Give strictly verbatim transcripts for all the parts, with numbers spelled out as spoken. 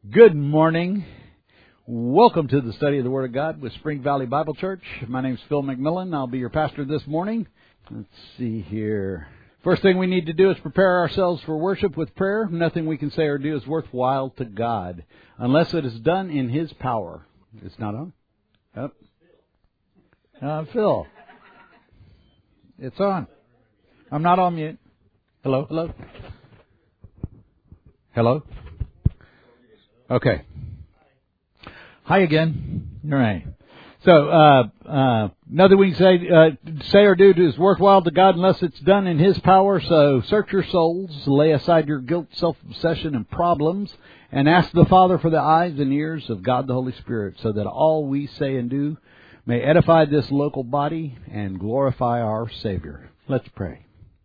Good morning. Welcome to the study of the Word of God with Spring Valley Bible Church. My name's Phil McMillan. I'll be your pastor this morning. Let's see here. First thing we need to do is prepare ourselves for worship with prayer. Nothing we can say or do is worthwhile to God unless it is done in His power. It's not on? Yep. Uh, Phil. It's on. I'm not on mute. Hello? Hello? Hello? Okay. Hi again. All right. So, uh, uh, nothing we can say, uh, say or do is worthwhile to God unless it's done in His power. So search your souls, lay aside your guilt, self-obsession, and problems, and ask the Father for the eyes and ears of God the Holy Spirit, so that all we say and do may edify this local body and glorify our Savior. Let's pray.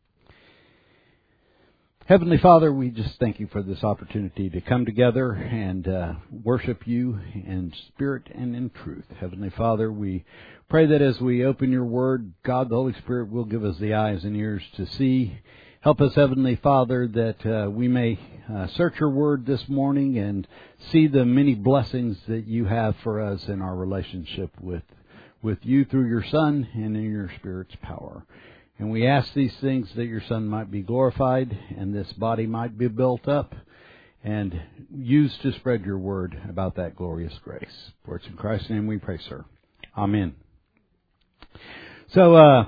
Heavenly Father, we just thank You for this opportunity to come together and uh, worship You in spirit and in truth. Heavenly Father, we pray that as we open Your Word, God the Holy Spirit will give us the eyes and ears to see. Help us, Heavenly Father, that uh, we may uh, search Your Word this morning and see the many blessings that You have for us in our relationship with, with You through Your Son and in Your Spirit's power. And we ask these things that Your Son might be glorified and this body might be built up and used to spread Your word about that glorious grace. For it's in Christ's name we pray, sir. Amen. So, uh,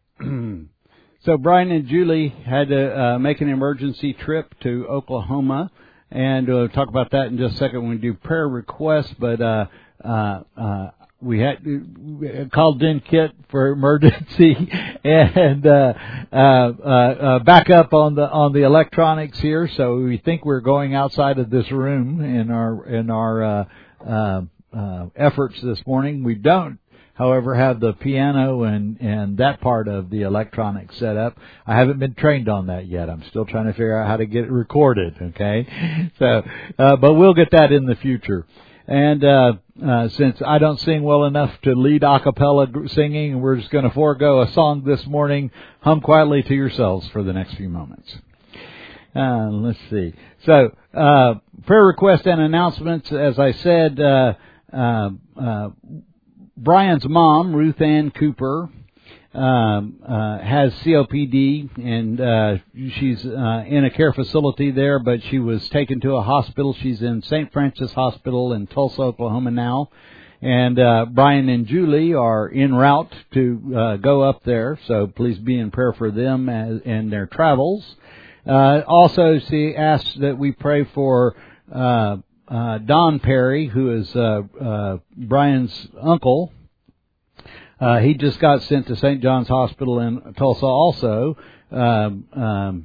so Brian and Julie had to uh, make an emergency trip to Oklahoma, and we'll talk about that in just a second when we do prayer requests, but uh, uh, uh We had we called in Kit for emergency and uh, uh, uh, back up on the on the electronics here. So we think we're going outside of this room in our in our uh, uh, uh, efforts this morning. We don't, however, have the piano and and that part of the electronics set up. I haven't been trained on that yet. I'm still trying to figure out how to get it recorded. Okay, so uh, but we'll get that in the future. And uh, uh, since I don't sing well enough to lead a cappella singing, we're just going to forego a song this morning. Hum quietly to yourselves for the next few moments. Uh, let's see. So, uh, prayer requests and announcements. As I said, uh, uh, uh, Brian's mom, Ruth Ann Cooper, Um, uh, has C O P D, and uh, she's uh, in a care facility there, but she was taken to a hospital. She's in Saint Francis Hospital in Tulsa, Oklahoma now, and uh, Brian and Julie are en route to uh, go up there, so please be in prayer for them as, and their travels. Uh, also, she asked that we pray for uh, uh, Don Perry, who is uh, uh, Brian's uncle. Uh, he just got sent to Saint John's Hospital in Tulsa also. Um, um,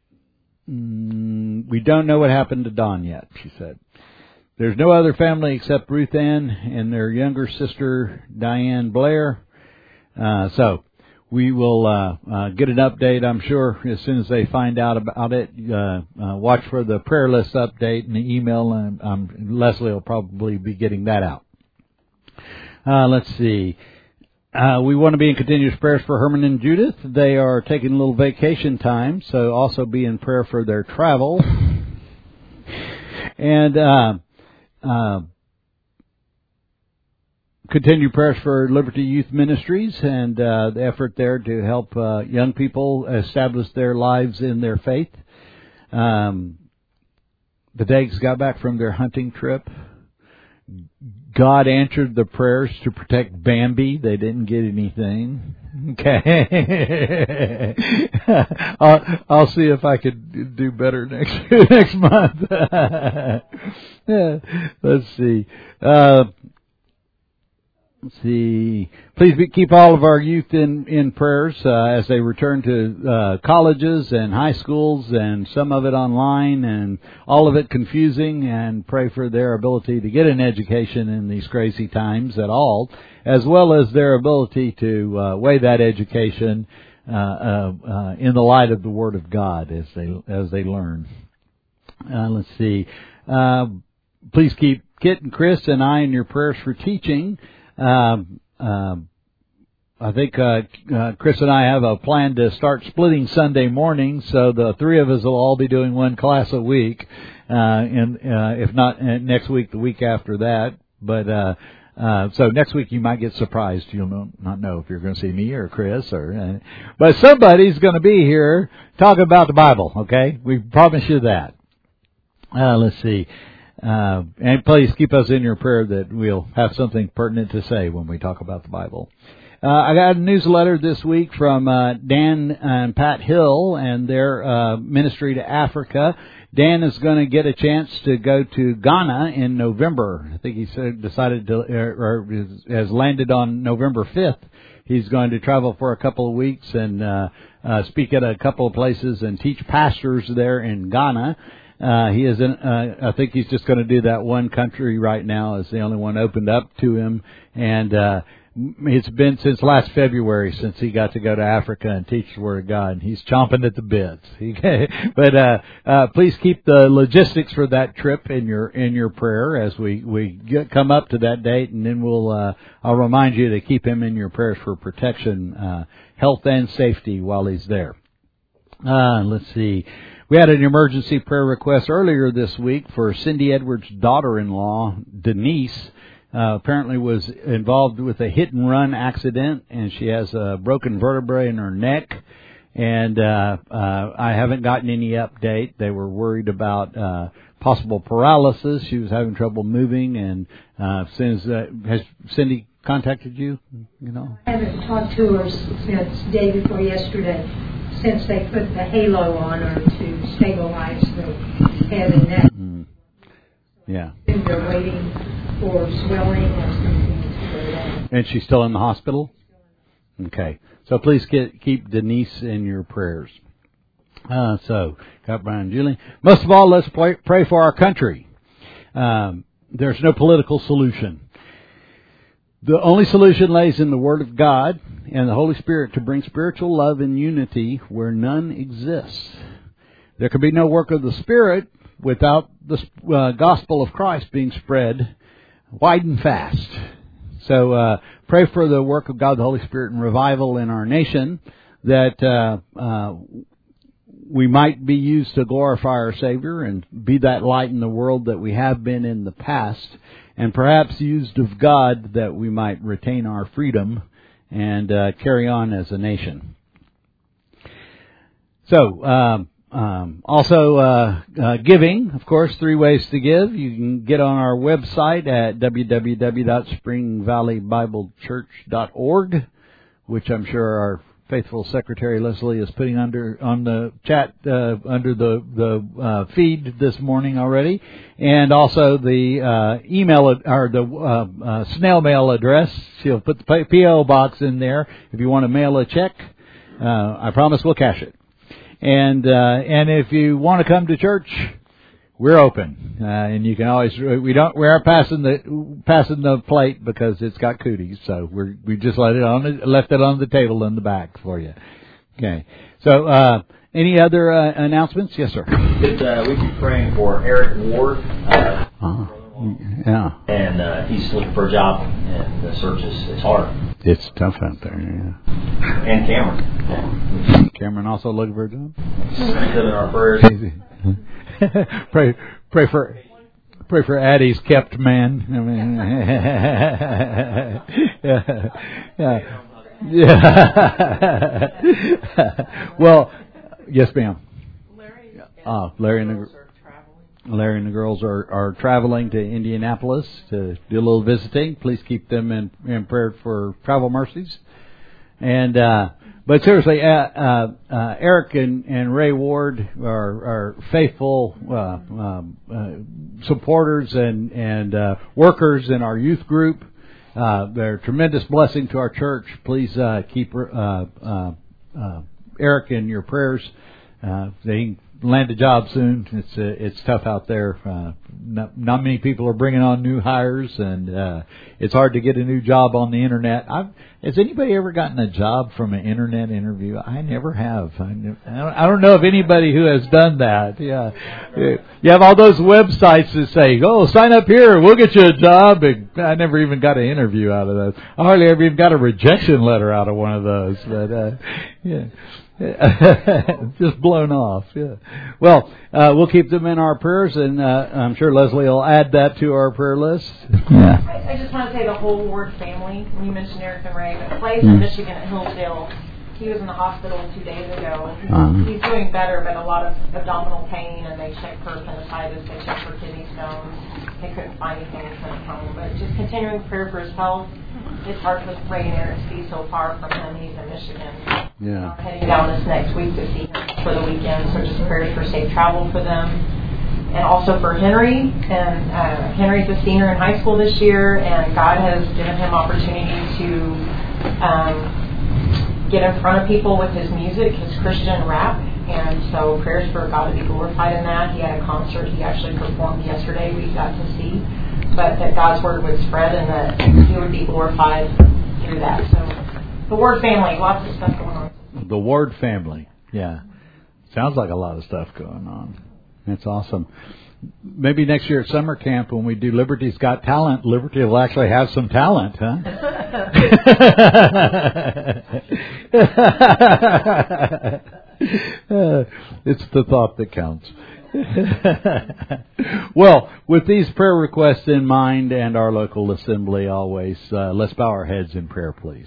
mm, we don't know what happened to Don yet, she said. There's no other family except Ruth Ann and their younger sister, Diane Blair. Uh, so we will uh, uh, get an update, I'm sure, as soon as they find out about it. Uh, uh, watch for the prayer list update in the email, and um, Leslie will probably be getting that out. Uh, let's see. Uh, we want to be in continuous prayers for Herman and Judith. They are taking a little vacation time, so also be in prayer for their travel. And uh, uh, continue prayers for Liberty Youth Ministries and uh, the effort there to help uh, young people establish their lives in their faith. Um, the Daggs got back from their hunting trip. God answered the prayers to protect Bambi. They didn't get anything. Okay. I'll, I'll see if I could do better next next month. Let's see. Uh, let's see. Please be, keep all of our youth in, in prayers uh, as they return to uh, colleges and high schools, and some of it online and all of it confusing, and pray for their ability to get an education in these crazy times at all, as well as their ability to uh, weigh that education uh, uh, uh, in the light of the Word of God as they as they learn. Uh, let's see. Uh, please keep Kit and Chris and I in your prayers for teaching. Um, um, I think uh, uh, Chris and I have a plan to start splitting Sunday mornings, so the three of us will all be doing one class a week, uh, and uh, if not uh, next week, the week after that. But uh, uh, so next week you might get surprised. You'll know, not know if you're going to see me or Chris, or uh, but somebody's going to be here talking about the Bible. Okay, we promise you that. Uh, let's see. Uh, and please keep us in your prayer that we'll have something pertinent to say when we talk about the Bible. Uh, I got a newsletter this week from uh, Dan and Pat Hill and their uh, ministry to Africa. Dan is going to get a chance to go to Ghana in November. I think he said decided to, or has landed on November fifth. He's going to travel for a couple of weeks and uh, uh, speak at a couple of places and teach pastors there in Ghana. Uh, he is in, uh, I think he's just going to do that one country right now. It's the only one opened up to him. And, uh, it's been since last February since he got to go to Africa and teach the Word of God. And he's chomping at the bits. but, uh, uh, please keep the logistics for that trip in your, in your prayer as we, we get, come up to that date. And then we'll, uh, I'll remind you to keep him in your prayers for protection, uh, health and safety while he's there. Uh, let's see. We had an emergency prayer request earlier this week for Cindy Edwards' daughter-in-law, Denise. Uh, apparently was involved with a hit and run accident, and she has a broken vertebrae in her neck. And uh, uh, I haven't gotten any update. They were worried about uh, possible paralysis. She was having trouble moving, and uh, since uh, has Cindy contacted you? You know, I haven't talked to her since day before yesterday, since they put the halo on her to stabilize the head and neck. Mm. Yeah. And they're waiting for swelling or something to go down. And she's still in the hospital? Okay. So please get, keep Denise in your prayers. Uh, so, got Brian and Julie. Most of all, let's pray, pray for our country. Um, there's no political solution. The only solution lays in the Word of God and the Holy Spirit to bring spiritual love and unity where none exists. There can be no work of the Spirit without the uh, gospel of Christ being spread wide and fast. So uh, pray for the work of God, the Holy Spirit, and revival in our nation, that uh, uh, we might be used to glorify our Savior and be that light in the world that we have been in the past, and perhaps used of God that we might retain our freedom and uh, carry on as a nation. So, um, Um, also, uh, uh, giving, of course, three ways to give. You can get on our website at w w w dot spring valley bible church dot org, which I'm sure our faithful secretary Leslie is putting under on the chat uh, under the the uh, feed this morning already, and also the uh, email or the uh, uh, snail mail address. She'll put the P O box in there if you want to mail a check. Uh, I promise we'll cash it. And, uh, and if you want to come to church, we're open. Uh, and you can always, we don't, we aren't passing the, passing the plate because it's got cooties. So we're, we just let it on, the, left it on the table in the back for you. Okay. So, uh, any other, uh, announcements? Yes, sir. Could, uh, we be praying for Eric Ward, uh, uh yeah. And, uh, he's looking for a job, and the search is, it's hard. It's tough out there, yeah. And Cameron. Yeah. Cameron also looking for a job? Strengthen in our prayers. pray, pray for, pray for Addie's kept man. I mean, yeah, yeah, yeah. Well, yes, ma'am. Larry, uh, Larry and the Larry and the girls are, are traveling to Indianapolis to do a little visiting. Please keep them in, in prayer for travel mercies. And, uh, but seriously, uh, uh, uh, Eric and, and Ray Ward are, are faithful, uh, um, uh, supporters and, and, uh, workers in our youth group. Uh, they're a tremendous blessing to our church. Please, uh, keep, uh, uh, uh, Eric in your prayers. Uh, they land a job soon. It's uh, it's tough out there. Uh, not, not many people are bringing on new hires, and uh, it's hard to get a new job on the internet. I've, has anybody ever gotten a job from an internet interview? I never have. I, never, I, don't, I don't know of anybody who has done that. Yeah, you have all those websites that say, "Oh, sign up here, we'll get you a job." And I never even got an interview out of those. I hardly ever even got a rejection letter out of one of those. But uh, yeah. Just blown off. Yeah. Well, uh, we'll keep them in our prayers, and uh, I'm sure Leslie will add that to our prayer list. Yeah. I, I just want to say the whole Ward family. When you mentioned Eric and Ray, but Clay's mm. in Michigan at Hillsdale. He was in the hospital two days ago. He's, um. he's doing better, but a lot of abdominal pain, and they checked for appendicitis, they checked for kidney stones. They couldn't find anything and sent him home. But just continuing prayer for his health. It's hard for Ray and Eric to be so far from him. He's in Michigan. Yeah. Uh, heading down this next week to see him for the weekend. So just prayers for safe travel for them. And also for Henry. And uh, Henry's a senior in high school this year, and God has given him opportunity to um, get in front of people with his music, his Christian rap. And so prayers for God to be glorified in that. He had a concert he actually performed yesterday we got to see. But that God's Word would spread and that He would be glorified through that. So the Ward family, lots of stuff going on. The Ward family, yeah. Sounds like a lot of stuff going on. That's awesome. Maybe next year at summer camp when we do Liberty's Got Talent, Liberty will actually have some talent, huh? uh, it's the thought that counts. Well, with these prayer requests in mind and our local assembly always, uh, let's bow our heads in prayer, please.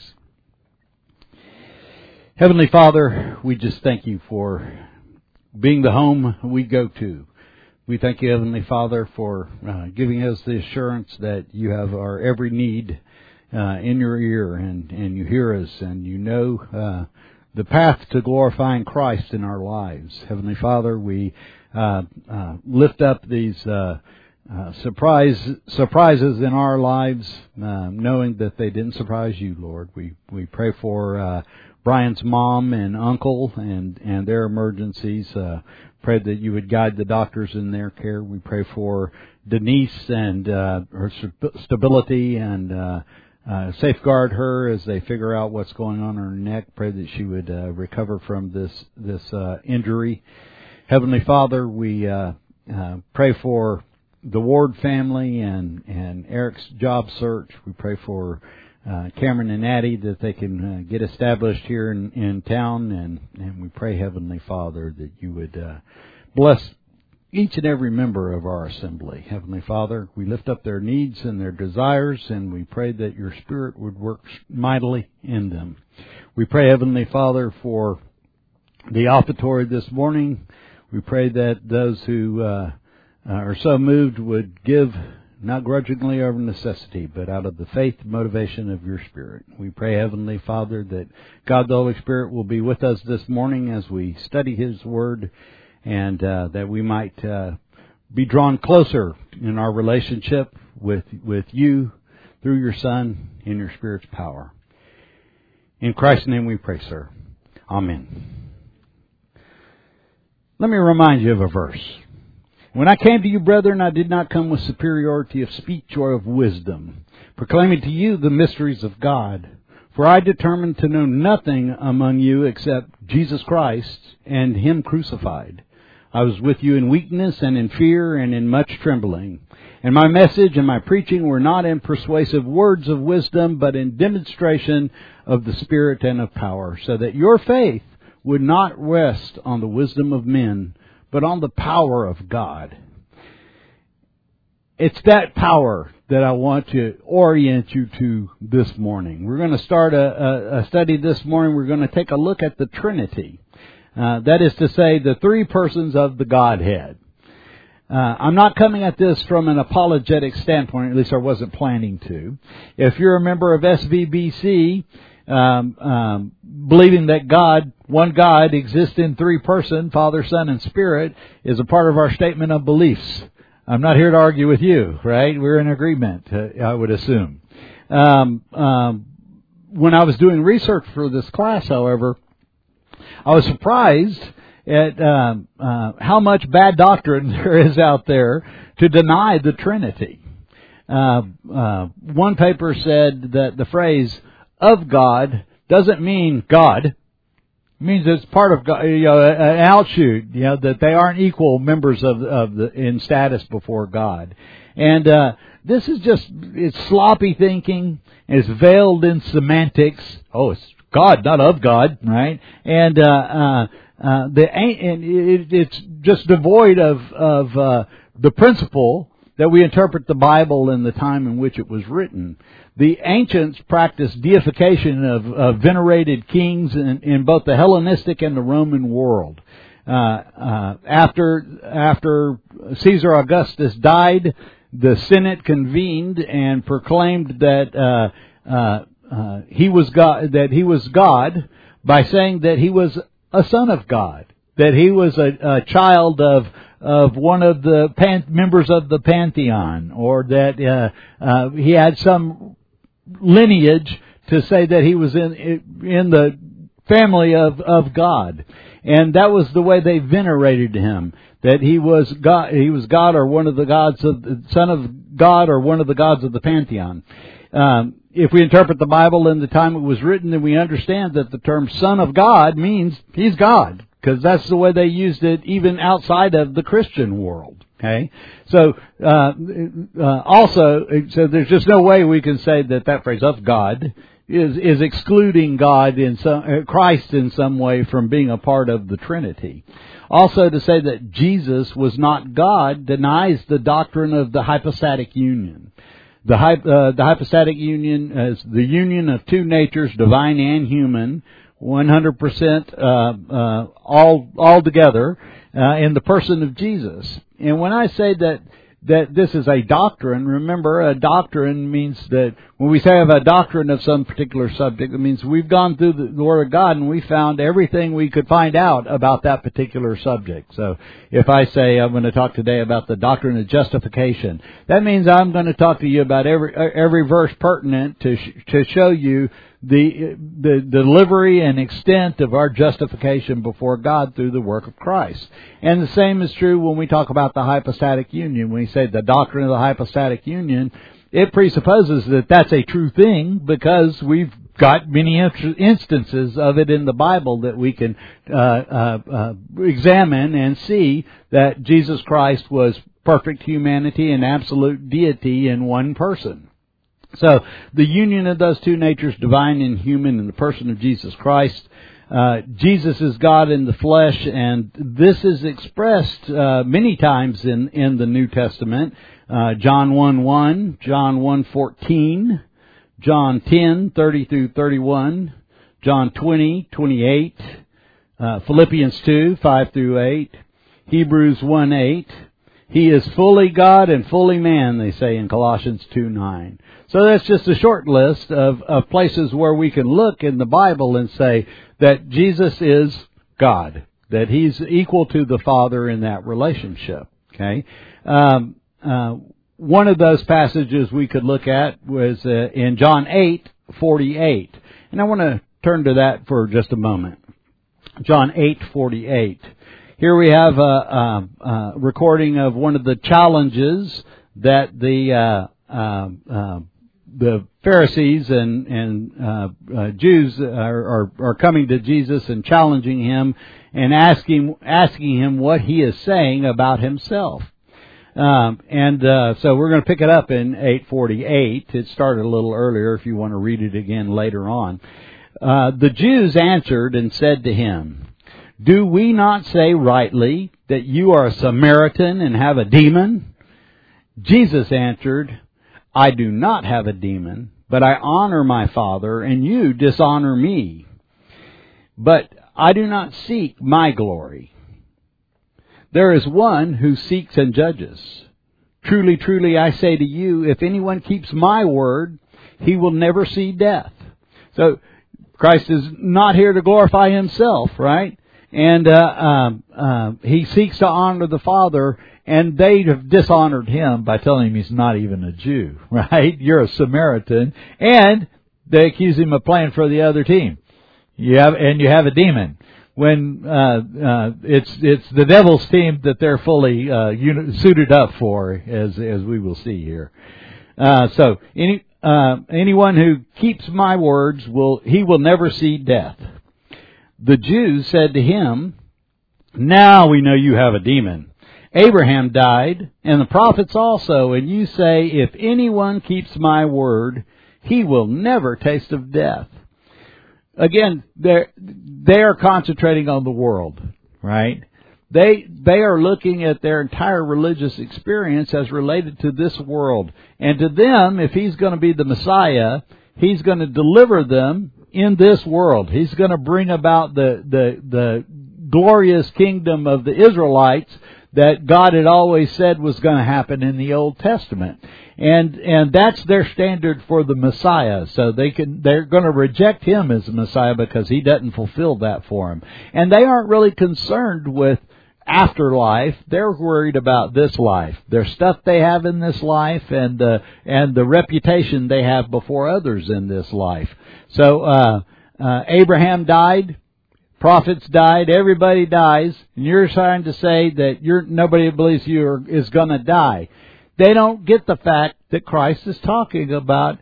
Heavenly Father, we just thank you for being the home we go to. We thank you, Heavenly Father, for uh, giving us the assurance that you have our every need uh, in your ear, and, and you hear us, and you know uh, the path to glorifying Christ in our lives. Heavenly Father, we Uh, uh, lift up these uh, uh, surprise surprises in our lives, uh, knowing that they didn't surprise you, Lord. We we pray for uh, Brian's mom and uncle and and their emergencies. Uh, pray that you would guide the doctors in their care. We pray for Denise and uh, her stability and uh, uh, safeguard her as they figure out what's going on in her neck. Pray that she would uh, recover from this this uh, injury. Heavenly Father, we uh, uh, pray for the Ward family and, and Eric's job search. We pray for uh, Cameron and Addie that they can uh, get established here in, in town. And, and we pray, Heavenly Father, that you would uh, bless each and every member of our assembly. Heavenly Father, we lift up their needs and their desires, and we pray that your Spirit would work mightily in them. We pray, Heavenly Father, for the offertory this morning. We pray that those who uh, are so moved would give, not grudgingly or of necessity, but out of the faith and motivation of your Spirit. We pray, Heavenly Father, that God the Holy Spirit will be with us this morning as we study His Word, and uh, that we might uh, be drawn closer in our relationship with with you through your Son in your Spirit's power. In Christ's name we pray, sir. Amen. Let me remind you of a verse. When I came to you, brethren, I did not come with superiority of speech or of wisdom, proclaiming to you the mysteries of God. For I determined to know nothing among you except Jesus Christ and Him crucified. I was with you in weakness and in fear and in much trembling. And my message and my preaching were not in persuasive words of wisdom, but in demonstration of the Spirit and of power, so that your faith would not rest on the wisdom of men, but on the power of God. It's that power that I want to orient you to this morning. We're going to start a, a, a study this morning. We're going to take a look at the Trinity. Uh, that is to say, the three persons of the Godhead. Uh, I'm not coming at this from an apologetic standpoint, at least I wasn't planning to. If you're a member of S V B C, Um, um, believing that God, one God, exists in three persons, Father, Son, and Spirit, is a part of our statement of beliefs. I'm not here to argue with you, right? We're in agreement, uh, I would assume. Um, um, when I was doing research for this class, however, I was surprised at um, uh, how much bad doctrine there is out there to deny the Trinity. Uh, uh, one paper said that the phrase "of God" doesn't mean God. It means it's part of God, you know, an outshoot, you know, that they aren't equal members of, of the in status before God. And uh, this is just, it's sloppy thinking. It's veiled in semantics. Oh, it's God, not of God, right? And uh, uh, uh, the and it, it's just devoid of of uh, the principle that we interpret the Bible in the time in which it was written. The ancients practiced deification of, of venerated kings in, in both the Hellenistic and the Roman world. Uh, uh, after after Caesar Augustus died, the Senate convened and proclaimed that uh, uh, uh, he was God. That he was God by saying that he was a son of God, that he was a, a child of of one of the pan- members of the pantheon, or that uh, uh, he had some lineage to say that he was in in the family of of God, and that was the way they venerated him. That he was God, he was God, or one of the gods of the son of God, or one of the gods of the pantheon. Um, if we interpret the Bible in the time it was written, then we understand that the term "son of God" means he's God, because that's the way they used it even outside of the Christian world. Okay, so uh, uh, also, so there's just no way we can say that that phrase "of God" is is excluding God in some uh, Christ in some way from being a part of the Trinity. Also, to say that Jesus was not God denies the doctrine of the hypostatic union. The, uh, the hypostatic union is the union of two natures, divine and human, one hundred percent uh, uh, all all together uh, in the person of Jesus. And when I say that that this is a doctrine, remember, a doctrine means that when we say I have a doctrine of some particular subject, it means we've gone through the, the Word of God and we found everything we could find out about that particular subject. So if I say I'm going to talk today about the doctrine of justification, that means I'm going to talk to you about every every verse pertinent to sh- to show you the the delivery and extent of our justification before God through the work of Christ. And the same is true when we talk about the hypostatic union. When we say the doctrine of the hypostatic union, it presupposes that that's a true thing because we've got many instances of it in the Bible that we can uh, uh, uh, examine and see that Jesus Christ was perfect humanity and absolute deity in one person. So the union of those two natures, divine and human, in the person of Jesus Christ. Uh, Jesus is God in the flesh, and this is expressed uh, many times in, in the New Testament. Uh, John one one, John one fourteen, John ten thirty through thirty-one, John twenty twenty-eight, uh, Philippians two five through eight, Hebrews one eight. He is fully God and fully man, they say in Colossians two nine. So that's just a short list of, of places where we can look in the Bible and say that Jesus is God, that He's equal to the Father in that relationship. Okay, um, uh, one of those passages we could look at was uh, in John eight forty-eight, and I want to turn to that for just a moment. John eight forty-eight. Here we have a, a, a recording of one of the challenges that the uh, uh, uh, the Pharisees and, and uh, uh, Jews are, are, are coming to Jesus and challenging Him and asking asking Him what He is saying about Himself. Um, and uh, so we're going to pick it up in eight forty-eight. It started a little earlier if you want to read it again later on. Uh, the Jews answered and said to Him, "Do we not say rightly that you are a Samaritan and have a demon?" Jesus answered, "I do not have a demon, but I honor my Father, and you dishonor me. But I do not seek my glory. There is one who seeks and judges. Truly, truly, I say to you, if anyone keeps my word, he will never see death." So Christ is not here to glorify Himself, right? And uh, um, uh, He seeks to honor the Father, and they have dishonored Him by telling Him He's not even a Jew, right? You're a Samaritan, and they accuse Him of playing for the other team. You have, and you have a demon. when uh, uh, it's it's the devil's team that they're fully uh, uni- suited up for, as as we will see here. Uh, so any uh, anyone who keeps my words will he will never see death. The Jews said to him, "Now we know you have a demon. Abraham died, and the prophets also, and you say, if anyone keeps my word, he will never taste of death." Again, they're, they are concentrating on the world, right? They, they are looking at their entire religious experience as related to this world. And to them, if he's going to be the Messiah, he's going to deliver them in this world. He's going to bring about the, the, the glorious kingdom of the Israelites that God had always said was going to happen in the Old Testament. And, and that's their standard for the Messiah. So they can, they're going to reject him as the Messiah because he doesn't fulfill that for them. And they aren't really concerned with afterlife. They're worried about this life. Their stuff they have in this life and the, and the reputation they have before others in this life. So, uh, uh, Abraham died. Prophets died, everybody dies, and you're trying to say that you're, nobody believes you are, is going to die. They don't get the fact that Christ is talking about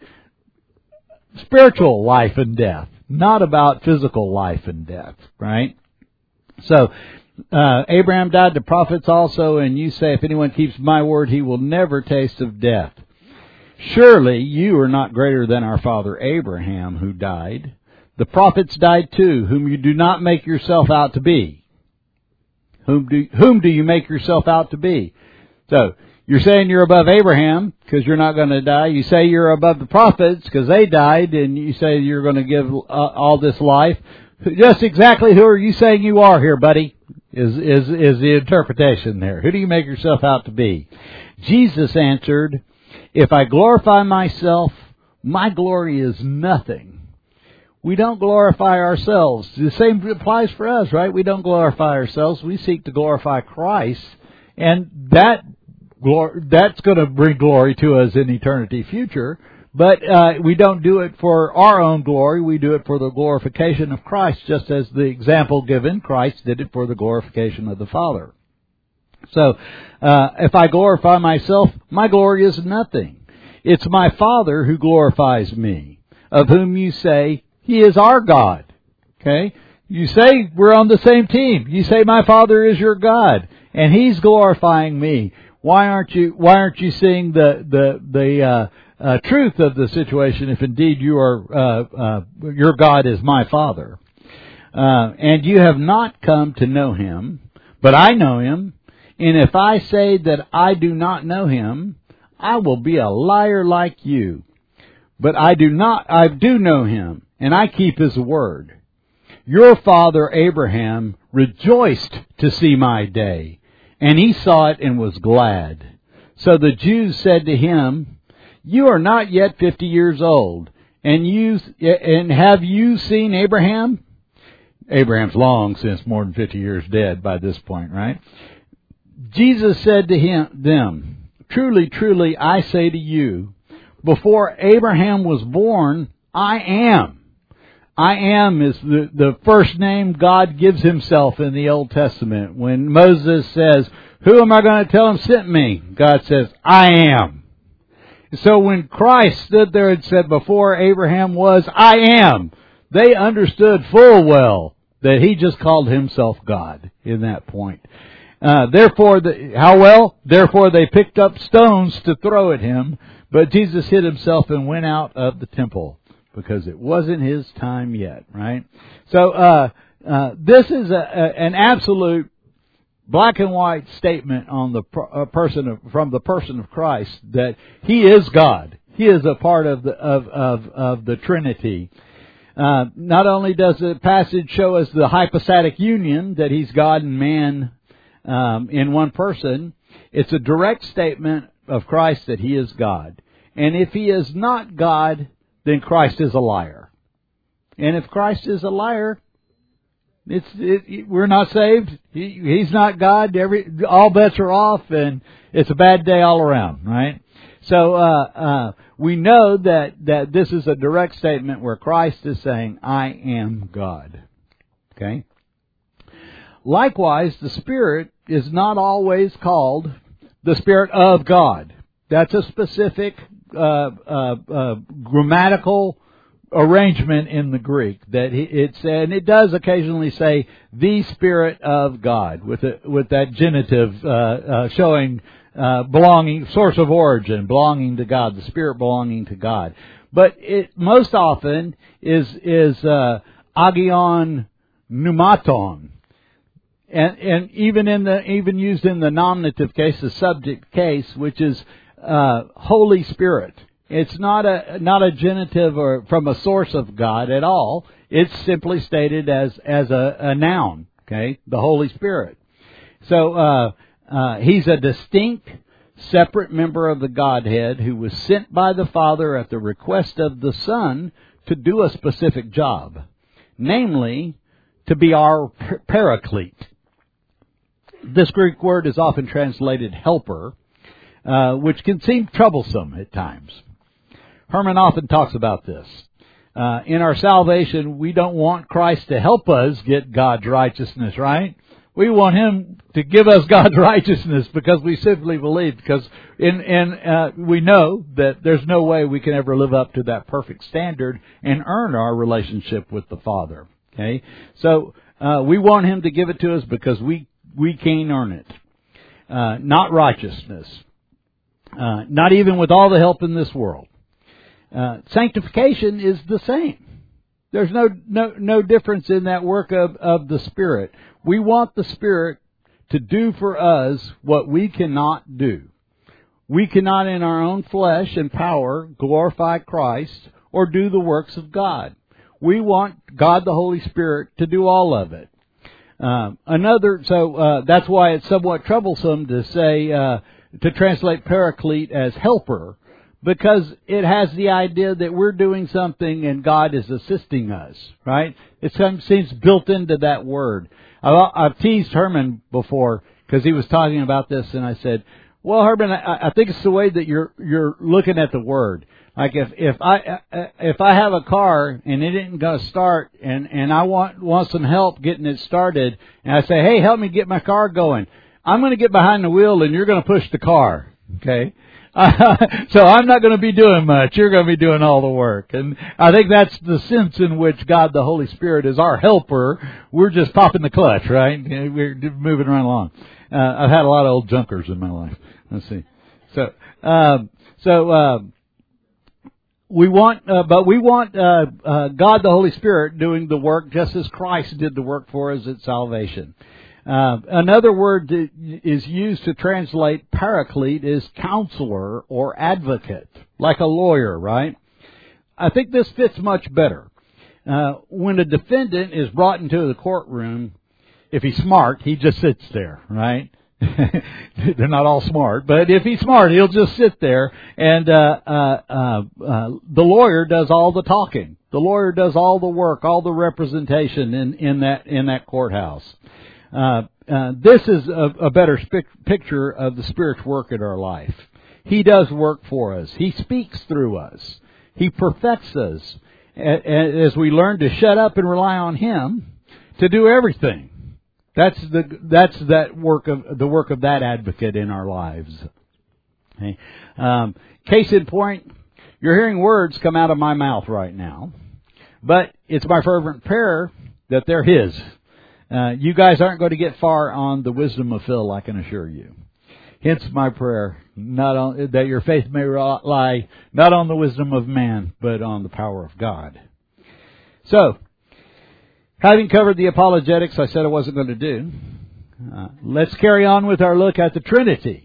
spiritual life and death, not about physical life and death, right? So, uh, Abraham died, the prophets also, and you say, if anyone keeps my word, he will never taste of death. Surely you are not greater than our father Abraham, who died. The prophets died too, whom you do not make yourself out to be. Whom do, whom do you make yourself out to be? So, you're saying you're above Abraham because you're not going to die. You say you're above the prophets because they died, and you say you're going to give uh, all this life. Just exactly who are you saying you are here, buddy? Is, is, is the interpretation there. Who do you make yourself out to be? Jesus answered, if I glorify myself, my glory is nothing. We don't glorify ourselves. The same applies for us, right? We don't glorify ourselves. We seek to glorify Christ. And that that's going to bring glory to us in eternity future. But uh, we don't do it for our own glory. We do it for the glorification of Christ, just as the example given, Christ did it for the glorification of the Father. So, uh, if I glorify myself, my glory is nothing. It's my Father who glorifies me, of whom you say, He is our God. Okay? You say we're on the same team. You say my Father is your God, and He's glorifying me. Why aren't you? Why aren't you seeing the the the uh, uh, truth of the situation? If indeed you are, uh, uh, your God is my Father, uh, and you have not come to know Him, but I know Him. And if I say that I do not know Him, I will be a liar like you. But I do not. I do know Him, and I keep His word. Your father Abraham rejoiced to see my day, and he saw it and was glad. So the Jews said to him, you are not yet fifty years old, and you and have you seen Abraham? Abraham's long since more than fifty years dead by this point, right? Jesus said to him, them, truly, truly, I say to you, before Abraham was born, I am. I am is the, the first name God gives Himself in the Old Testament. When Moses says, who am I going to tell him sent me? God says, I am. So when Christ stood there and said, before Abraham was, I am, they understood full well that He just called Himself God in that point. Uh, therefore, the, how well? Therefore they picked up stones to throw at Him, but Jesus hid Himself and went out of the temple, because it wasn't His time yet, right? So, uh, uh, this is a, a, an absolute black and white statement on the per, person of, from the person of Christ that He is God. He is a part of the, of, of, of the Trinity. Uh, not only does the passage show us the hypostatic union, that He's God and man, um, in one person, it's a direct statement of Christ that He is God. And if He is not God, then Christ is a liar. And if Christ is a liar, it's it, we're not saved. He, he's not God. Every all bets are off, and it's a bad day all around, right? So uh, uh, we know that that this is a direct statement where Christ is saying, "I am God." Okay. likewise, the Spirit is not always called the Spirit of God. That's a specific uh, uh, uh, grammatical arrangement in the Greek that it's, and it does occasionally say the Spirit of God with a, with that genitive uh, uh, showing uh, belonging, source of origin, belonging to God, the Spirit belonging to God. But it most often is is uh, agion pneumaton, and and even in the even used in the nominative case, the subject case, which is uh, Holy Spirit. It's not a not a genitive or from a source of God at all. It's simply stated as as a, a noun. Okay, the Holy Spirit. So uh, uh, he's a distinct, separate member of the Godhead who was sent by the Father at the request of the Son to do a specific job, namely to be our paraclete. This Greek word is often translated helper, uh, which can seem troublesome at times. Herman often talks about this. Uh, in our salvation, we don't want Christ to help us get God's righteousness, right? We want Him to give us God's righteousness because we simply believe, because in, in, uh, we know that there's no way we can ever live up to that perfect standard and earn our relationship with the Father. Okay? So, uh, we want Him to give it to us because we, we can't earn it. Uh, not righteousness. Uh, not even with all the help in this world. Uh, sanctification is the same. There's no, no, no difference in that work of, of the Spirit. We want the Spirit to do for us what we cannot do. We cannot in our own flesh and power glorify Christ or do the works of God. We want God the Holy Spirit to do all of it. Uh, another, so uh, that's why it's somewhat troublesome to say, uh, to translate paraclete as helper, because it has the idea that we're doing something and God is assisting us, right? It seems built into that word. I've teased Herman before because he was talking about this, and I said, "Well, Herman, I, I think it's the way that you're you're looking at the word. Like if if I if I have a car and it isn't going to start, and and I want want some help getting it started, and I say, hey, help me get my car going. I'm going to get behind the wheel, and you're going to push the car, okay?" Uh, so I'm not going to be doing much. You're going to be doing all the work. And I think that's the sense in which God the Holy Spirit is our helper. We're just popping the clutch, right? We're moving right along. Uh, I've had a lot of old junkers in my life. Let's see. So, um, so, uh, we want, uh, but we want, uh, uh, God the Holy Spirit doing the work just as Christ did the work for us at salvation. Uh, another word that is used to translate paraclete is counselor or advocate, like a lawyer, right? I think this fits much better. Uh, when a defendant is brought into the courtroom, if he's smart, he just sits there, right? They're not all smart, but if he's smart, he'll just sit there, and uh, uh, uh, uh, the lawyer does all the talking. The lawyer does all the work, all the representation in, in that in that courthouse. Uh, uh, this is a, a better sp- picture of the Spirit's work in our life. He does work for us. He speaks through us. He perfects us a- a- as we learn to shut up and rely on Him to do everything. That's the that's that work of the work of that advocate in our lives. Okay. Um, case in point, you're hearing words come out of my mouth right now, but it's my fervent prayer that they're His. Uh, you guys aren't going to get far on the wisdom of Phil, I can assure you. Hence my prayer, not on, that your faith may lie not on the wisdom of man, but on the power of God. So, having covered the apologetics I said I wasn't going to do, uh, let's carry on with our look at the Trinity.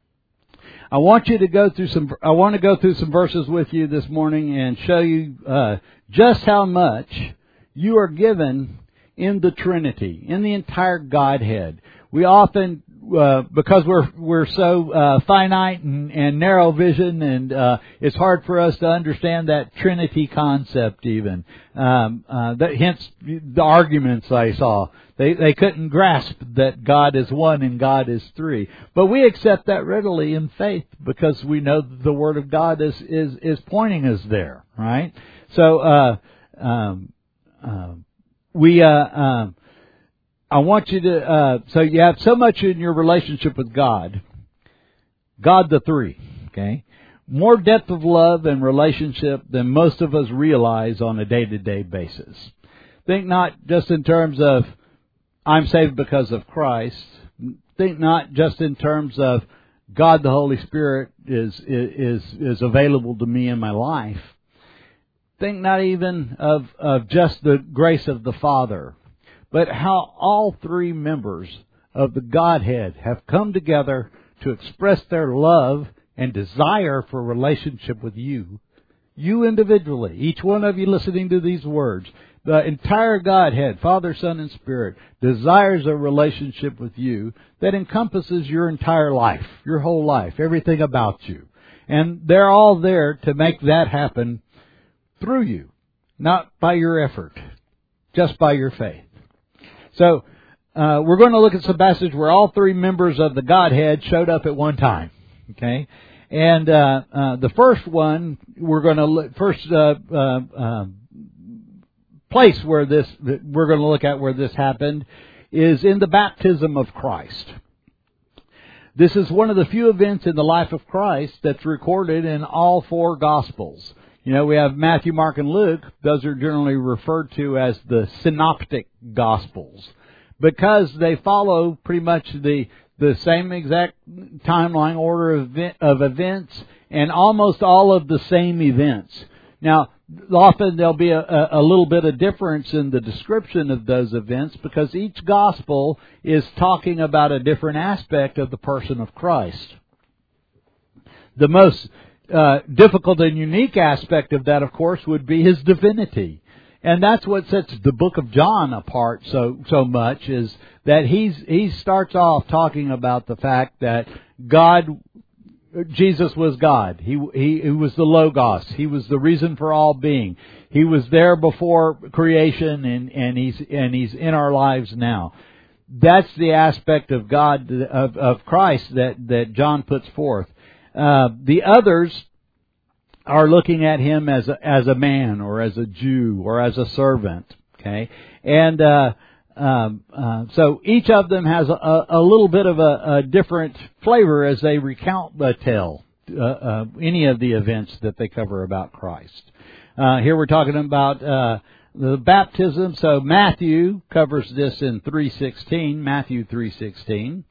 I want you to go through some. I want to go through some verses with you this morning and show you uh, just how much you are given in the Trinity, in the entire Godhead. We often, uh, because we're we're so uh, finite and, and narrow vision, and uh, it's hard for us to understand that Trinity concept even. Um, uh, that, hence the arguments I saw. They they couldn't grasp that God is one and God is three. But we accept that readily in faith because we know the Word of God is is, is pointing us there, right? So, uh, um, uh, We, uh, um, I want you to, uh, so you have so much in your relationship with God. God the three, okay? More depth of love and relationship than most of us realize on a day-to-day basis. Think not just in terms of, I'm saved because of Christ. Think not just in terms of God the Holy Spirit is, is, is available to me in my life. Think not even of, of just the grace of the Father, but how all three members of the Godhead have come together to express their love and desire for relationship with you. You individually, each one of you listening to these words, the entire Godhead, Father, Son, and Spirit, desires a relationship with you that encompasses your entire life, your whole life, everything about you. And they're all there to make that happen through you, not by your effort, just by your faith. So, uh, we're going to look at some passage where all three members of the Godhead showed up at one time. Okay? And, uh, uh, the first one, we're going to look, first, uh, uh, uh, place where this, we're going to look at where this happened is in the baptism of Christ. This is one of the few events in the life of Christ that's recorded in all four Gospels. You know, we have Matthew, Mark, and Luke. Those are generally referred to as the synoptic Gospels because they follow pretty much the the same exact timeline order of, of events and almost all of the same events. Now, often there'll be a, a little bit of difference in the description of those events because each Gospel is talking about a different aspect of the person of Christ. The most Uh, difficult and unique aspect of that, of course, would be His divinity. And that's what sets the book of John apart so, so much is that he's, he starts off talking about the fact that God, Jesus was God. He, he, he was the Logos. He was the reason for all being. He was there before creation and, and he's, and he's in our lives now. That's the aspect of God, of, of Christ that, that John puts forth. Uh, the others are looking at Him as a, as a man or as a Jew or as a servant. Okay, and uh, um, uh, so each of them has a, a little bit of a, a different flavor as they recount the tale, uh, uh, any of the events that they cover about Christ. Uh, here we're talking about uh, the baptism. So Matthew covers this in three sixteen. Matthew three sixteen.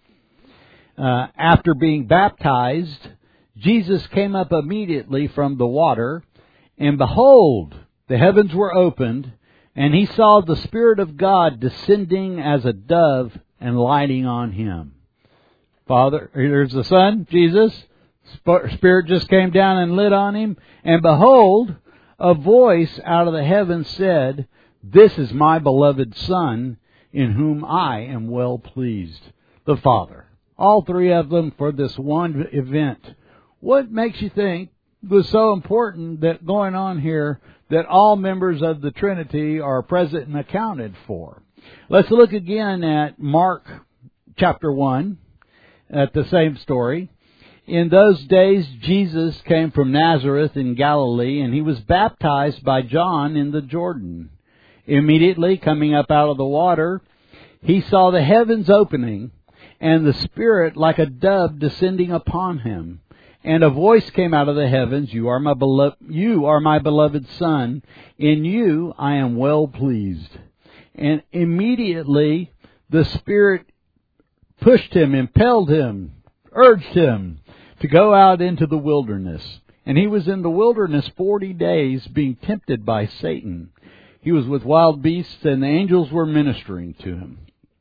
Uh, after being baptized, Jesus came up immediately from the water, and behold, the heavens were opened, and He saw the Spirit of God descending as a dove and lighting on Him. Father, there's the Son, Jesus. Spirit just came down and lit on Him, and behold, a voice out of the heavens said, "This is my beloved Son, in whom I am well pleased." The Father. All three of them for this one event. What makes you think was so important that going on here that all members of the Trinity are present and accounted for? Let's look again at Mark chapter one, at the same story. In those days, Jesus came from Nazareth in Galilee, and He was baptized by John in the Jordan. Immediately coming up out of the water, He saw the heavens opening, and the Spirit like a dove descending upon Him. And a voice came out of the heavens, "You are my beloved, you are my beloved Son. In you I am well pleased." And immediately the Spirit pushed Him, impelled Him, urged Him to go out into the wilderness. And He was in the wilderness forty days being tempted by Satan. He was with wild beasts, and the angels were ministering to Him.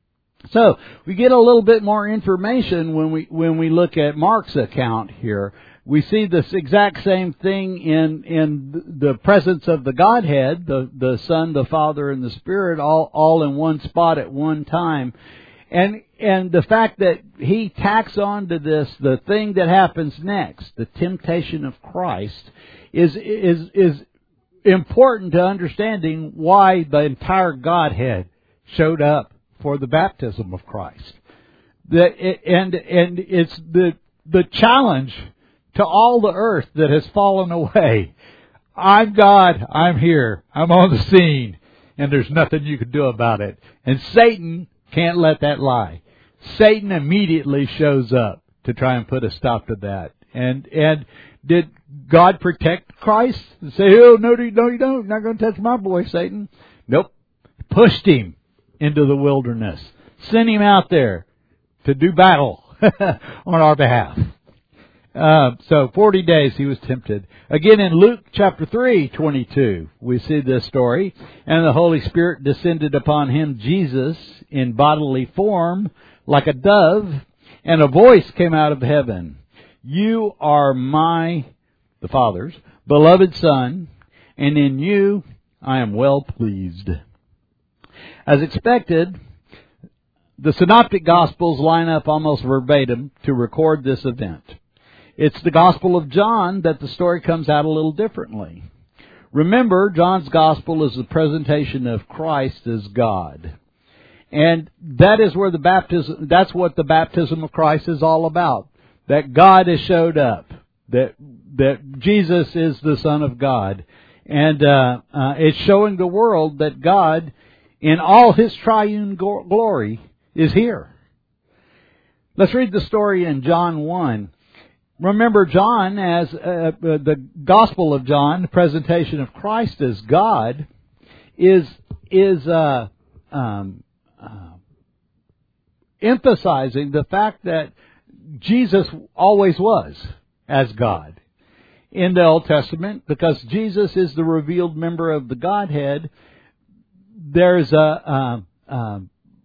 So we get a little bit more information when we when we look at Mark's account here. We see this exact same thing in in the presence of the Godhead, the the Son, the Father, and the Spirit, all all in one spot at one time. And and the fact that He tacks on to this the thing that happens next, the temptation of Christ, is is is important to understanding why the entire Godhead showed up for the baptism of Christ. That it, and and it's the the challenge to all the earth that has fallen away. I'm God, I'm here, I'm on the scene, and there's nothing you can do about it. And Satan Can't let that lie. Satan immediately shows up to try and put a stop to that. And and did God protect Christ? And say, oh, no, no, you don't. You're not going to touch my boy, Satan. Nope. Pushed him into the wilderness. Sent him out there to do battle on our behalf. Uh, so forty days he was tempted. Again in Luke chapter three, twenty-two, we see this story. And the Holy Spirit descended upon him, Jesus, in bodily form, like a dove, and a voice came out of heaven. You are my, the Father's, beloved Son, and in you I am well pleased. As expected, the Synoptic Gospels line up almost verbatim to record this event. It's the Gospel of John that the story comes out a little differently. Remember, John's Gospel is the presentation of Christ as God. And that is where the baptism, that's what the baptism of Christ is all about. That God has showed up. That, that Jesus is the Son of God. And, uh, uh, it's showing the world that God, in all His triune glory, is here. Let's read the story in John one. Remember, John, as uh, the Gospel of John, the presentation of Christ as God, is is uh, um, uh, emphasizing the fact that Jesus always was as God in the Old Testament, because Jesus is the revealed member of the Godhead. There's a uh, uh,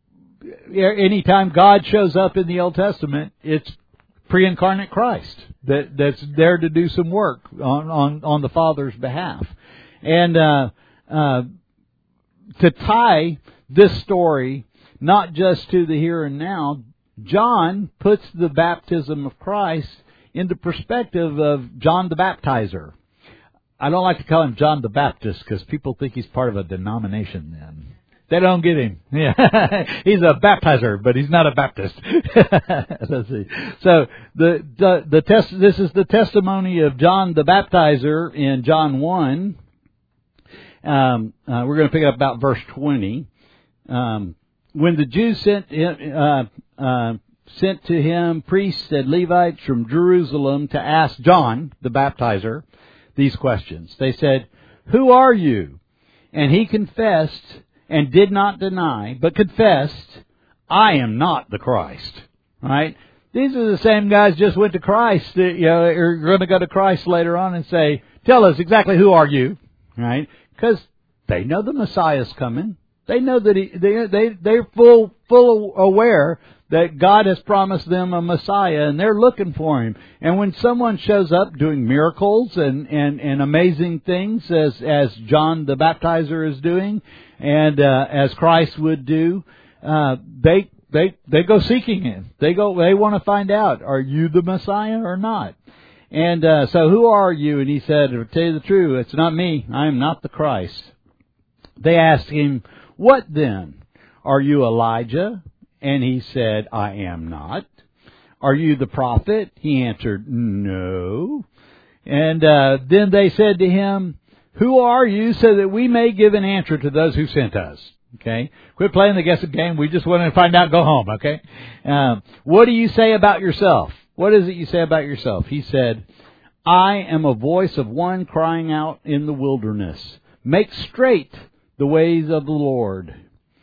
anytime God shows up in the Old Testament, it's pre-incarnate Christ that that's there to do some work on on, on the Father's behalf. And uh, uh, to tie this story not just to the here and now, John puts the baptism of Christ in the perspective of John the Baptizer. I don't like to call him John the Baptist because people think he's part of a denomination then. They don't get him. Yeah. He's a baptizer, but he's not a Baptist. Let's see. So the the the test. This is the testimony of John the Baptizer in John one. Um, uh, we're going to pick up about verse twenty. Um, when the Jews sent uh, uh, sent to him priests and Levites from Jerusalem to ask John the Baptizer these questions, they said, "Who are you?" And he confessed. And did not deny, but confessed, I am not the Christ. Right? These are the same guys just went to Christ. You know, are going to go to Christ later on and say, tell us exactly who are you? Right? Because they know the Messiah's coming. They know that he, they they they're full full aware that God has promised them a Messiah, and they're looking for him. And when someone shows up doing miracles and, and, and amazing things, as as John the Baptizer is doing, and uh, as Christ would do, uh, they they they go seeking him. They go they want to find out, are you the Messiah or not? And uh, so, who are you? And he said, to tell you the truth, it's not me. I am not the Christ. They asked him, what then? Are you Elijah? And he said, I am not. Are you the prophet? He answered, no. And uh, then they said to him, who are you, so that we may give an answer to those who sent us? Okay? Quit playing the guessing game. We just want to find out, go home, okay? Um, what do you say about yourself? What is it you say about yourself? He said, I am a voice of one crying out in the wilderness. Make straight the ways of the Lord.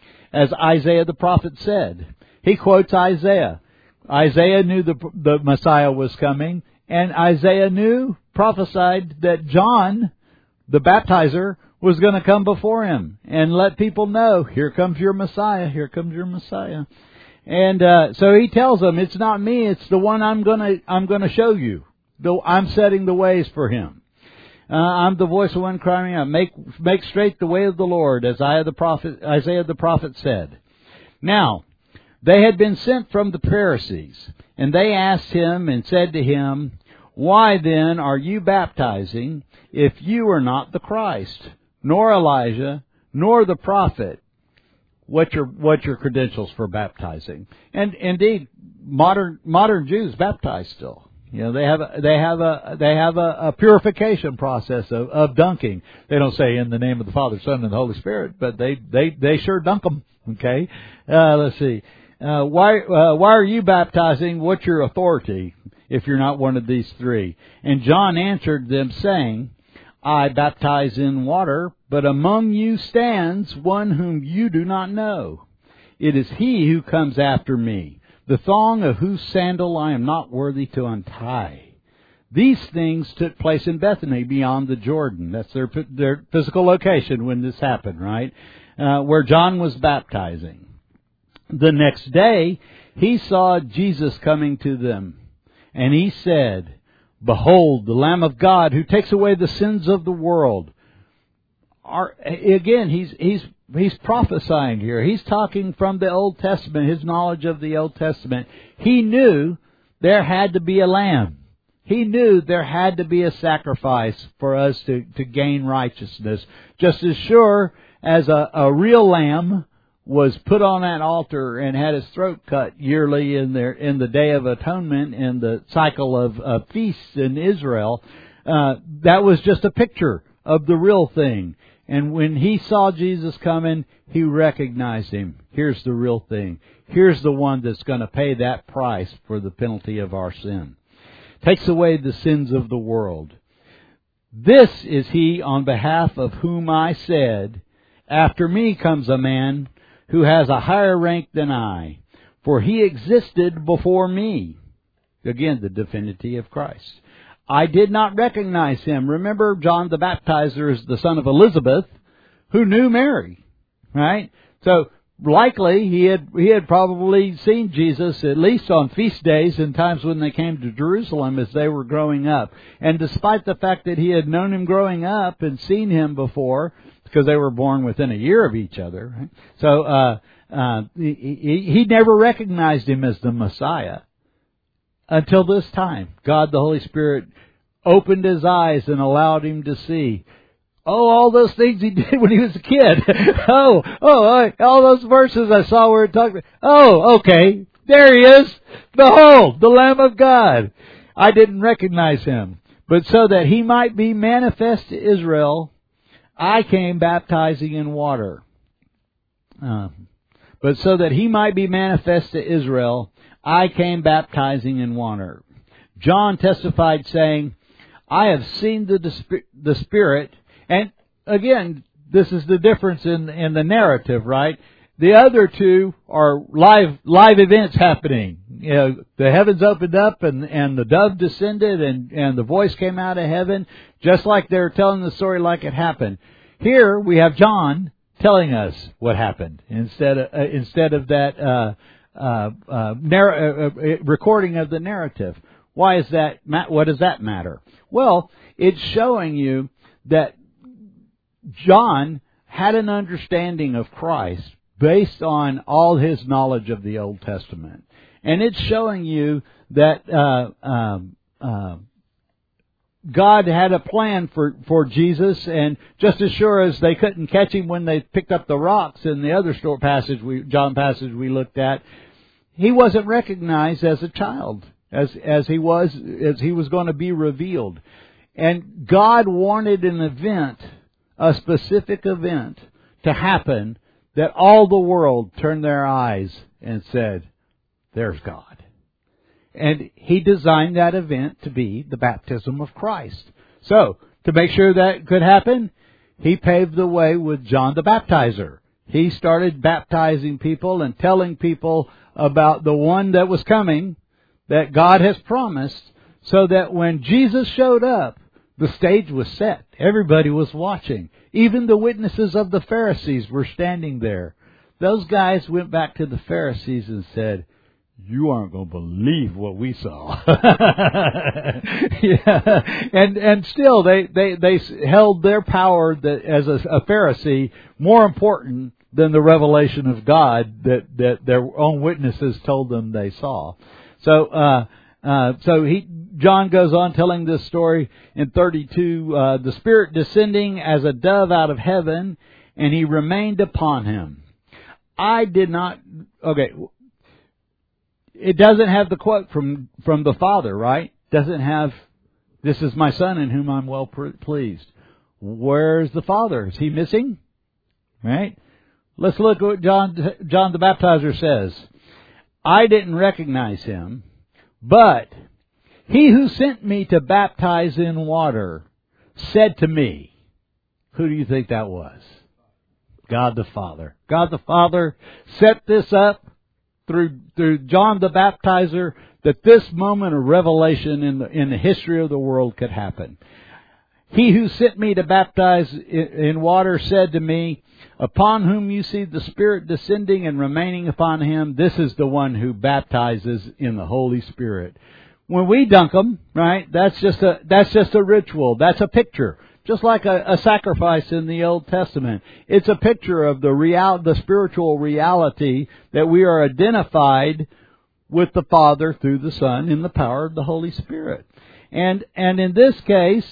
As Isaiah the prophet said. He quotes Isaiah. Isaiah knew the the Messiah was coming, and Isaiah knew, prophesied that John, the baptizer, was going to come before him and let people know, here comes your Messiah, here comes your Messiah. And uh, so he tells them, it's not me, it's the one I'm going to I'm going to show you. Though I'm setting the ways for him. Uh, I'm the voice of one crying out, make make straight the way of the Lord, as Isaiah the prophet, Isaiah the prophet said. Now, they had been sent from the Pharisees, and they asked him and said to him, why then are you baptizing if you are not the Christ, nor Elijah, nor the prophet? What's your what's your credentials for baptizing? And indeed, modern modern Jews baptize still. You know, they have a, they have a they have a, a purification process of, of dunking. They don't say in the name of the Father, Son, and the Holy Spirit, but they they they sure dunk them. Okay, uh, let's see. Uh, why uh, why are you baptizing? What's your authority if you're not one of these three? And John answered them, saying, I baptize in water, but among you stands one whom you do not know. It is he who comes after me, the thong of whose sandal I am not worthy to untie. These things took place in Bethany beyond the Jordan. That's their their physical location when this happened, right? Uh, where John was baptizing. The next day, he saw Jesus coming to them, and he said, Behold, the Lamb of God who takes away the sins of the world. Our, again, he's he's he's prophesying here. He's talking from the Old Testament, his knowledge of the Old Testament. He knew there had to be a lamb. He knew there had to be a sacrifice for us to, to gain righteousness. Just as sure as a, a real lamb was put on that altar and had his throat cut yearly in their in the Day of Atonement in the cycle of, of feasts in Israel, uh, that was just a picture of the real thing. And when he saw Jesus coming, he recognized him. Here's the real thing. Here's the one that's going to pay that price for the penalty of our sin. Takes away the sins of the world. This is he on behalf of whom I said, After me comes a man who has a higher rank than I, for he existed before me. Again, the divinity of Christ. I did not recognize him. Remember, John the Baptizer is the son of Elizabeth, who knew Mary, right? So likely he had he had probably seen Jesus at least on feast days and times when they came to Jerusalem as they were growing up. And despite the fact that he had known him growing up and seen him before, because they were born within a year of each other, right? So uh, uh, he, he, he never recognized him as the Messiah. Until this time, God the Holy Spirit opened his eyes and allowed him to see. Oh, all those things he did when he was a kid. oh, oh, all those verses I saw where it talked about. Oh, okay, there he is. Behold, the Lamb of God. I didn't recognize him. But so that he might be manifest to Israel, I came baptizing in water. Uh, but so that he might be manifest to Israel, I came baptizing in water. John testified, saying, I have seen the the Spirit. And again, this is the difference in in the narrative, right? The other two are live live events happening. You know, the heavens opened up and, and the dove descended and, and the voice came out of heaven, just like they're telling the story like it happened. Here we have John telling us what happened instead of uh, instead of that. Uh, Uh, uh, narr- uh, uh, recording of the narrative. Why is that? Ma- what does that matter? Well, it's showing you that John had an understanding of Christ based on all his knowledge of the Old Testament, and it's showing you that uh, um, uh, God had a plan for, for Jesus, and just as sure as they couldn't catch him when they picked up the rocks in the other story passage, we, John passage we looked at, he wasn't recognized as a child, as as he was as he was going to be revealed. And God wanted an event, a specific event, to happen that all the world turned their eyes and said, "There's God." And he designed that event to be the baptism of Christ. So, to make sure that could happen, he paved the way with John the Baptizer. He started baptizing people and telling people about the one that was coming, that God has promised, so that when Jesus showed up, the stage was set. Everybody was watching. Even the witnesses of the Pharisees were standing there. Those guys went back to the Pharisees and said, "You aren't going to believe what we saw." yeah. And and still they, they, they held their power that, as a, a Pharisee more important than the revelation of God that, that their own witnesses told them they saw. So uh, uh, so he John goes on telling this story in thirty-two. Uh, the Spirit descending as a dove out of heaven, and he remained upon him. I did not. Okay. It doesn't have the quote from, from the Father, right? doesn't have, this is my Son in whom I'm well pleased. Where's the Father? Is He missing? Right? Let's look at what John, John the Baptizer says. I didn't recognize Him, but He who sent me to baptize in water said to me. Who do you think that was? God the Father. God the Father set this up through through John the Baptizer, that this moment of revelation in the in the history of the world could happen. He who sent me to baptize in water said to me, upon whom you see the Spirit descending and remaining upon Him, this is the one who baptizes in the Holy Spirit. When we dunk them, right, that's just a that's just a ritual. That's a picture. Just like a, a sacrifice in the Old Testament. It's a picture of the real, the spiritual reality that we are identified with the Father through the Son in the power of the Holy Spirit. And and in this case,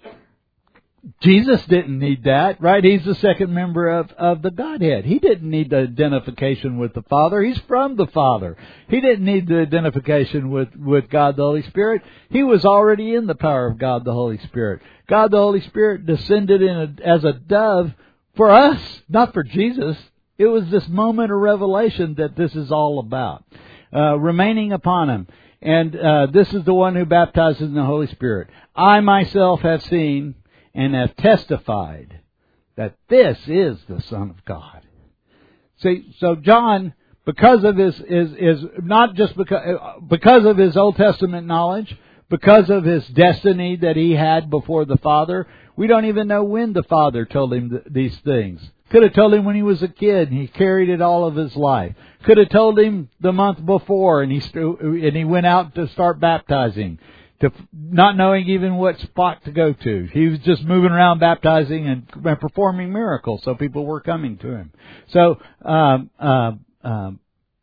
Jesus didn't need that, right? He's the second member of, of the Godhead. He didn't need the identification with the Father. He's from the Father. He didn't need the identification with, with God the Holy Spirit. He was already in the power of God the Holy Spirit. God the Holy Spirit descended in a, as a dove for us, not for Jesus. It was this moment of revelation that this is all about. Uh, remaining upon Him. And uh, this is the one who baptizes in the Holy Spirit. I myself have seen and have testified that this is the Son of God. See, so John, because of his, is, is not just because, because of his Old Testament knowledge, because of his destiny that he had before the Father, we don't even know when the Father told him th- these things. Could have told him when he was a kid and he carried it all of his life. Could have told him the month before and he st- and he went out to start baptizing. To not knowing even what spot to go to. He was just moving around baptizing and, and performing miracles, so people were coming to him. So, um, uh, um,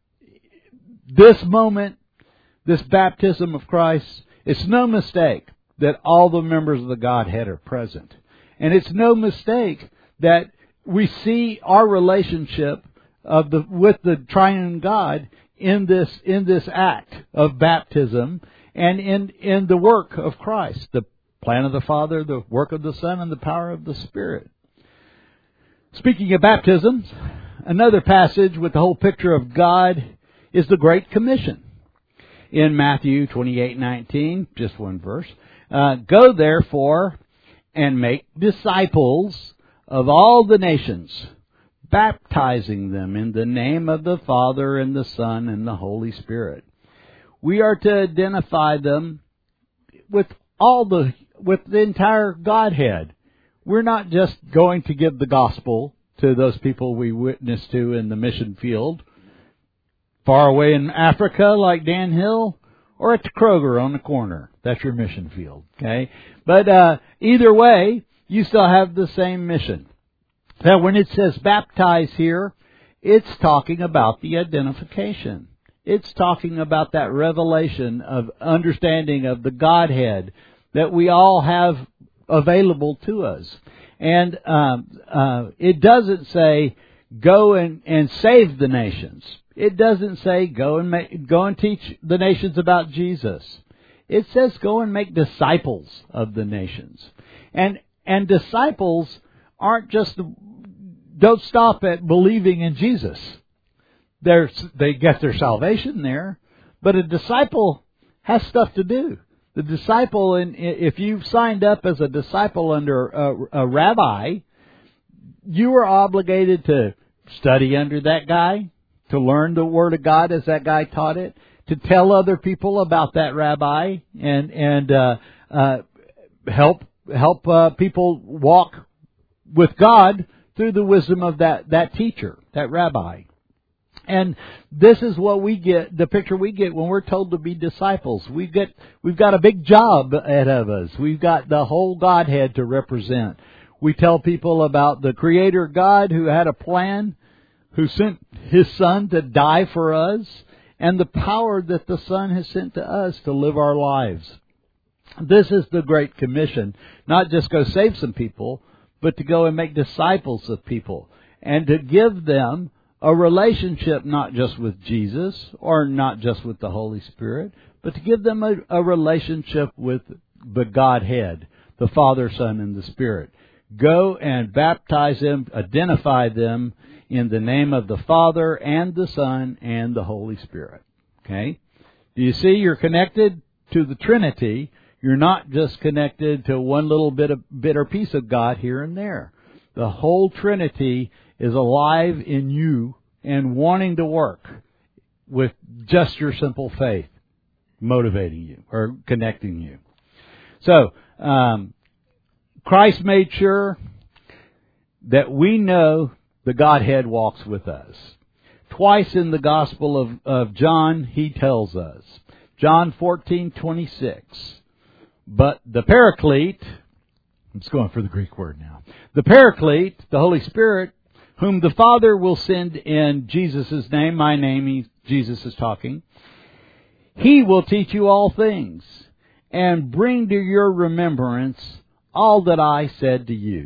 this moment, this baptism of Christ, it's no mistake that all the members of the Godhead are present. And it's no mistake that we see our relationship of the with the triune God in this in this act of baptism. And in, in the work of Christ, the plan of the Father, the work of the Son, and the power of the Spirit. Speaking of baptisms, another passage with the whole picture of God is the Great Commission. In Matthew twenty-eight nineteen, just one verse, uh, go therefore and make disciples of all the nations, baptizing them in the name of the Father and the Son and the Holy Spirit. We are to identify them with all the, with the entire Godhead. We're not just going to give the gospel to those people we witness to in the mission field, far away in Africa like Dan Hill, or at the Kroger on the corner. That's your mission field, okay? But uh, either way, you still have the same mission. Now, when it says baptize here, it's talking about the identification. It's talking about that revelation of understanding of the Godhead that we all have available to us. And um, uh, it doesn't say go and, and save the nations. It doesn't say go and make, go and teach the nations about Jesus. It says go and make disciples of the nations. And and disciples aren't just the, don't stop at believing in Jesus. They're, they get their salvation there, but a disciple has stuff to do. The disciple, in, if you've signed up as a disciple under a, a rabbi, you are obligated to study under that guy, to learn the Word of God as that guy taught it, to tell other people about that rabbi, and and uh, uh, help help uh, people walk with God through the wisdom of that that teacher, that rabbi. And this is what we get, the picture we get when we're told to be disciples. We get, we've got a big job ahead of us. We've got the whole Godhead to represent. We tell people about the Creator God who had a plan, who sent His Son to die for us, and the power that the Son has sent to us to live our lives. This is the Great Commission. Not just go save some people, but to go and make disciples of people, and to give them a relationship not just with Jesus or not just with the Holy Spirit, but to give them a, a relationship with the Godhead, the Father, Son, and the Spirit. Go and baptize them, identify them in the name of the Father and the Son and the Holy Spirit. Okay? Do you see you're connected to the Trinity? You're not just connected to one little bit of bit or piece of God here and there. The whole Trinity is alive in you and wanting to work with just your simple faith motivating you or connecting you. So, um, Christ made sure that we know the Godhead walks with us. Twice in the Gospel of, of John, He tells us. John fourteen twenty-six. But the Paraclete, I'm just going for the Greek word now. The Paraclete, the Holy Spirit, whom the Father will send in Jesus' name, my name, he, Jesus is talking, He will teach you all things and bring to your remembrance all that I said to you.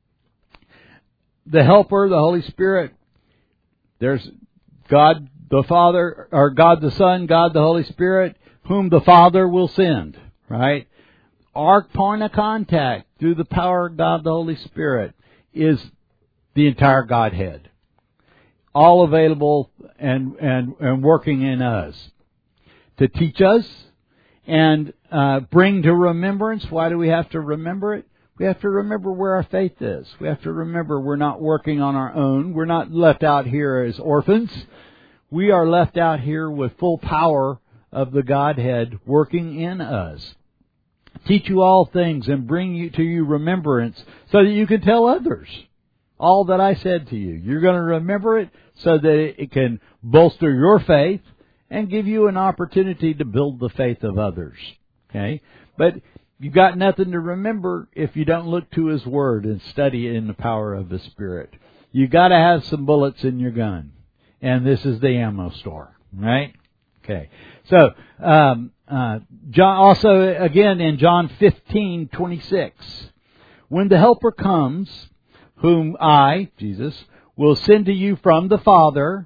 The Helper, the Holy Spirit, there's God the Father, or God the Son, God the Holy Spirit, whom the Father will send, right? Our point of contact through the power of God the Holy Spirit is the entire Godhead. All available and, and, and working in us. To teach us and uh, bring to remembrance. Why do we have to remember it? We have to remember where our faith is. We have to remember we're not working on our own. We're not left out here as orphans. We are left out here with full power of the Godhead working in us. Teach you all things and bring you to you remembrance so that you can tell others all that I said to you. You're going to remember it so that it can bolster your faith and give you an opportunity to build the faith of others. Okay? But you've got nothing to remember if you don't look to His Word and study it in the power of the Spirit. You've got to have some bullets in your gun. And this is the ammo store. Right? Okay. So, um, uh, John, also again in John fifteen twenty-six, when the Helper comes, whom I, Jesus, will send to you from the Father,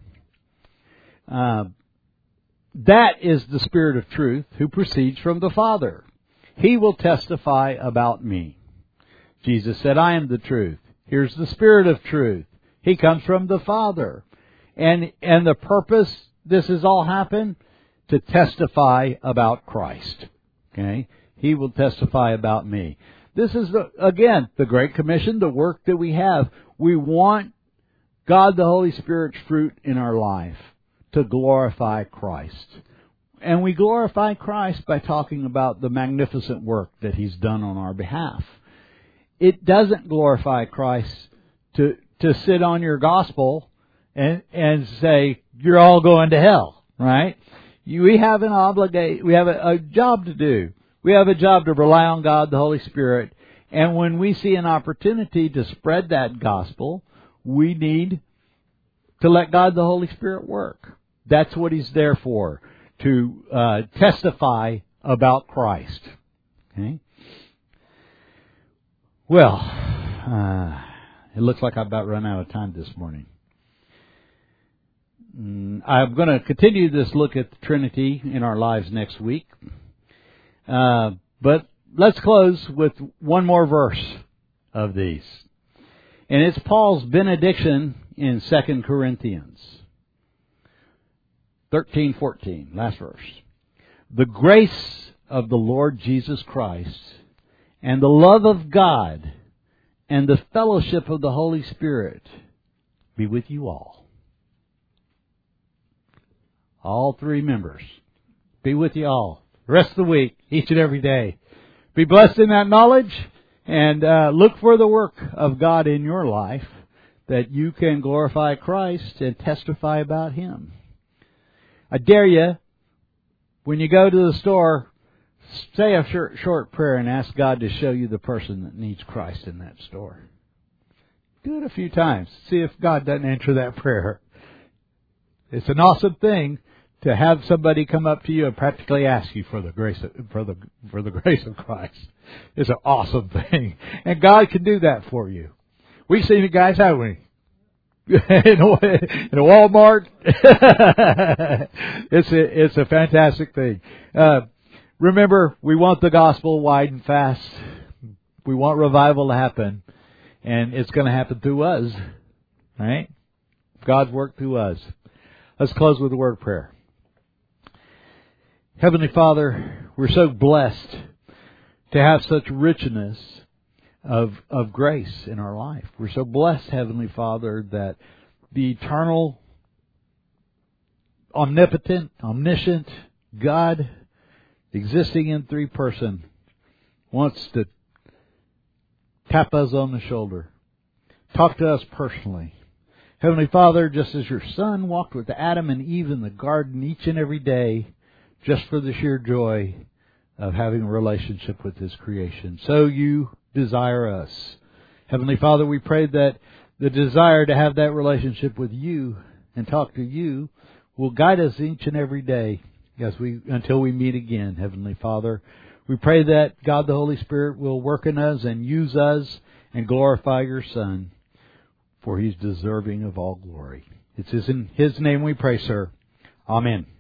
uh, that is the Spirit of truth who proceeds from the Father. He will testify about me. Jesus said, I am the truth. Here's the Spirit of truth. He comes from the Father. And, and the purpose this has all happened to testify about Christ. Okay? He will testify about me. This is, the, again, the Great Commission, the work that we have. We want God the Holy Spirit's fruit in our life to glorify Christ. And we glorify Christ by talking about the magnificent work that He's done on our behalf. It doesn't glorify Christ to, to sit on your gospel and, and say, you're all going to hell, right? You, we have an obligate, we have a, a job to do. We have a job to rely on God, the Holy Spirit. And when we see an opportunity to spread that gospel, we need to let God, the Holy Spirit, work. That's what He's there for, to uh, testify about Christ. Okay? Well, uh, it looks like I've about run out of time this morning. Mm, I'm going to continue this look at the Trinity in our lives next week. Uh, but let's close with one more verse of these. And it's Paul's benediction in Second Corinthians thirteen fourteen, last verse. The grace of the Lord Jesus Christ and the love of God and the fellowship of the Holy Spirit be with you all. All three members. Be with you all. The rest of the week, each and every day. Be blessed in that knowledge and uh, look for the work of God in your life that you can glorify Christ and testify about Him. I dare you, when you go to the store, say a short, short prayer and ask God to show you the person that needs Christ in that store. Do it a few times. See if God doesn't answer that prayer. It's an awesome thing to have somebody come up to you and practically ask you for the grace of, for the for the grace of Christ. It's an awesome thing, and God can do that for you. We've seen it, guys, haven't we? in a, in a Walmart. it's a, it's a fantastic thing. Uh, remember, we want the gospel wide and fast. We want revival to happen, and it's going to happen through us, right? God's work through us. Let's close with a word of prayer. Heavenly Father, we're so blessed to have such richness of of grace in our life. We're so blessed, Heavenly Father, that the eternal, omnipotent, omniscient God, existing in three person, wants to tap us on the shoulder, talk to us personally. Heavenly Father, just as your Son walked with Adam and Eve in the garden each and every day, just for the sheer joy of having a relationship with His creation, so you desire us. Heavenly Father, we pray that the desire to have that relationship with you and talk to you will guide us each and every day as we until we meet again. Heavenly Father, we pray that God the Holy Spirit will work in us and use us and glorify your Son, for He's deserving of all glory. It's in His name we pray, sir. Amen.